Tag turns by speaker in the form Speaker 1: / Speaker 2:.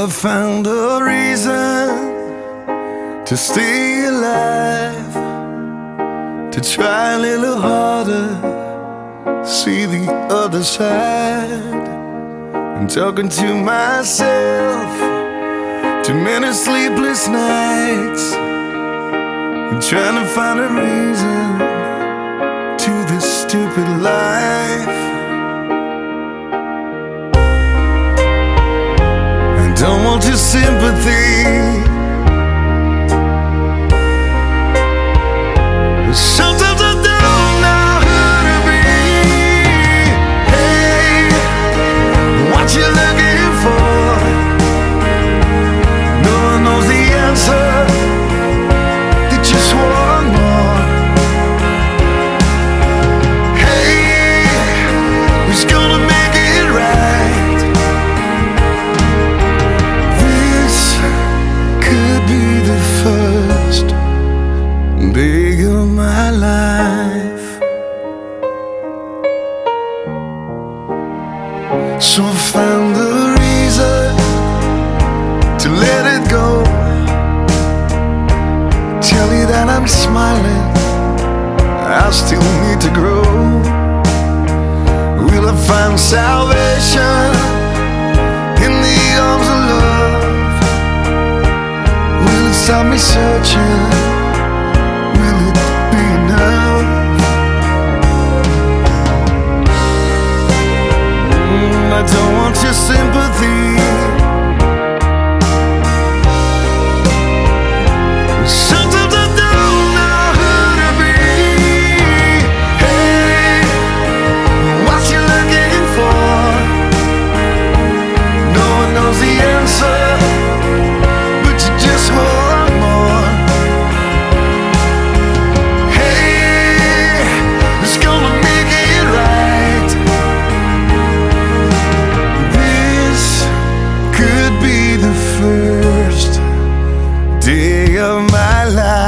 Speaker 1: I found a reason to stay alive, to try a little harder, see the other side. I'm talking to myself, too many sleepless nights, I'm trying to find a reason to this stupid life. I don't want your sympathy. Sometimes I don't know who to be. Hey, what you looking for? No one knows the answer. They just want more. Hey, who's gonna make it right? This could be the first day of my life. So I found the reason to let it go. Tell you that I'm smiling, I still need to grow. Will I find salvation in the arms of love? Will it stop me searching? Will it be enough? I don't want your sympathy. Sometimes I don't know who to be. Hey, what you looking for? No one knows the answer, but you just want more. Hey, it's gonna make it right. This could be the first day of my life.